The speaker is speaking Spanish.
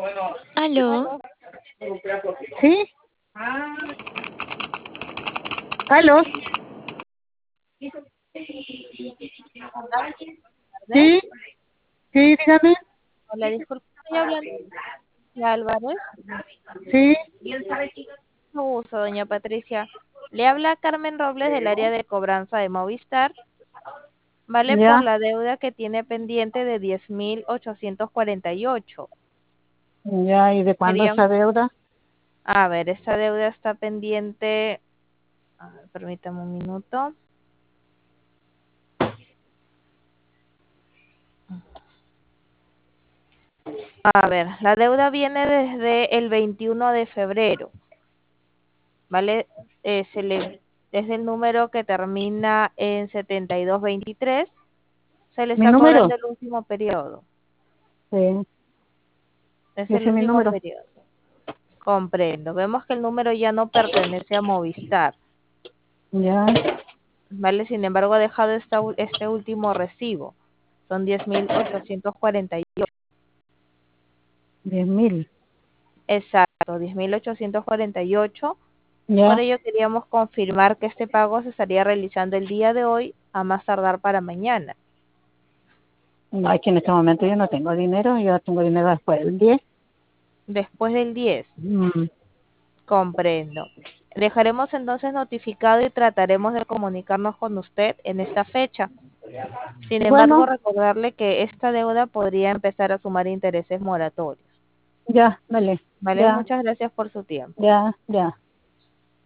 Aló, ¿Sí? ¿Aló? Tardes. ¿Sí? ¿Sí? Dígame. Hola, disculpe, estoy hablando de Álvarez. ¿Sí? Mucho gusto, doña Patricia. Le habla Carmen Robles del área de cobranza de Movistar. Vale por Ya, la deuda que tiene pendiente de 10.848. ya. ¿Y de cuándo Querían, esa deuda? a ver, esta deuda está pendiente. A ver, permítame un minuto. A ver, la deuda viene desde el 21 de febrero. ¿Vale? Es el número que termina en 7223. Se le ¿Mi está número? cobrando el último periodo. Sí, Es el ese es mi último número. periodo. Comprendo. Vemos que el número ya no pertenece a Movistar. Ya, ¿Vale? Sin embargo, ha dejado este último recibo. Son 10.848. 10.000. Exacto, 10.848. Por Ya. ello queríamos confirmar que este pago se estaría realizando el día de hoy, a más tardar para mañana, No, es que en este momento yo no tengo dinero. Yo tengo dinero después del 10. después del 10. Mm. Comprendo. Dejaremos entonces notificado y trataremos de comunicarnos con usted en esta fecha. Sin embargo, Bueno, recordarle que esta deuda podría empezar a sumar intereses moratorios. ya, dale. ¿Vale? Ya, Muchas gracias por su tiempo. ya, ya.